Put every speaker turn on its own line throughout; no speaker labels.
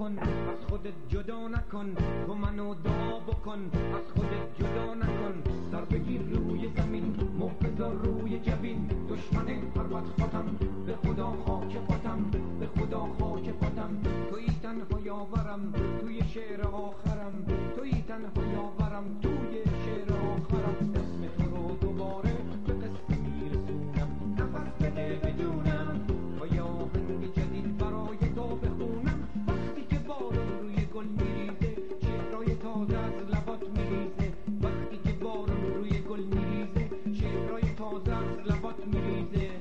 بکن، از خودت جدا نکن، تو منو دعا بکن، از خودت جدا نکن. سر بگیر روی زمین، مخ بذار روی جبین، دشمن هر بدخواتم، به خدا خاک پاتم، به خدا خاک پاتم. تویی تنها یاورم توی شعر آخرم، تویی تنها یاورم توی شعر آخرم. اسم تو رو دوباره به قصه میرسونم، نفس بده بدونم تا یه آهنگ جدید برای تو بخونم. وقتی که بارون روی گل میریزه، شعرهای تازه از لبات میریزه. وقتی که بارون روی گل میریزه، شعرهای تازه از لبات میریزه.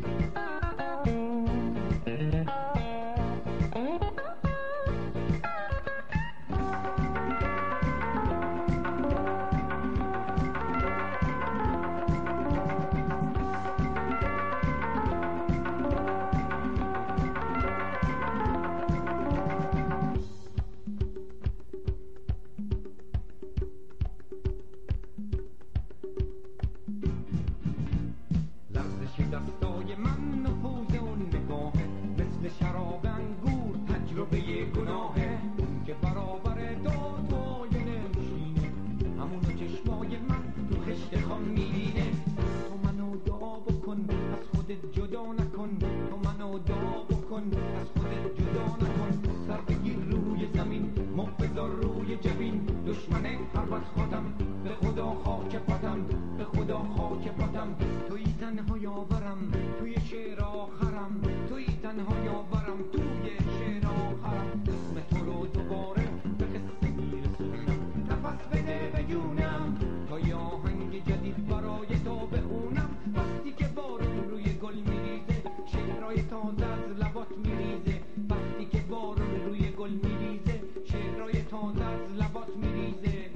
دستای من نفوذ اون نگاهه، مثل شراب انگور تجربه گناهه. اون که برابر تو آینه نشینه، همونو چشمای من تو خشت خام میبینه. تو منو دعا بکن، از خودت جدا نکن، تو منو دعا بکن، از خودت جدا نکن. سر بگیر روی زمین، مخ بذار روی جبین، دشمن هر بدخواتم، به خدا خاک پاتم، به خدا خاک پاتم. تویی تنها یاورم توی شعر آخرم، تویی تنها یاورم توی شعر آخرم. اسم تو رو دوباره به قصه میرسونم، نفس بده بجونم تا یه آهنگ جدید برای تو بخونم. وقتی که بارون روی گل میریزه، شعرهای تازه از لبات میریزه. وقتی که بارون روی گل میریزه، شعرهای تازه از لبات میریزه.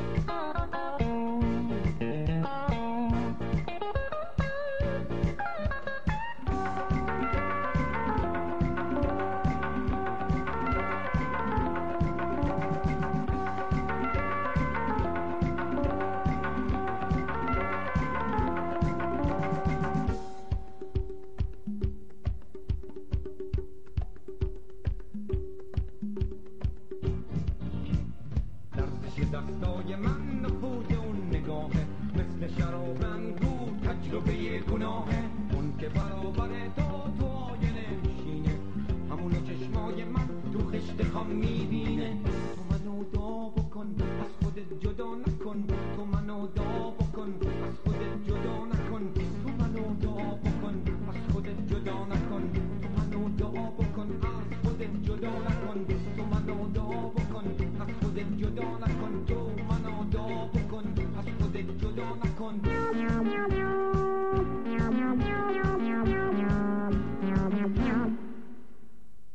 دستای من نفوذ اون نگاهه، مثل شراب انگور تجربه گناهه. اون که برابر تو آینه نشینه، همونو چشمای من تو خشت خام میبینه. تو منو دعا بکن، از خودت جدا نکن، تو منو دعا بکن، از خودت جدا نکن. تو منو دعا بکن، از خودت جدا نکن، تو منو دعا بکن، از خودت جدا نکن. تو منو دعا بکن، از خودت جدا نکن.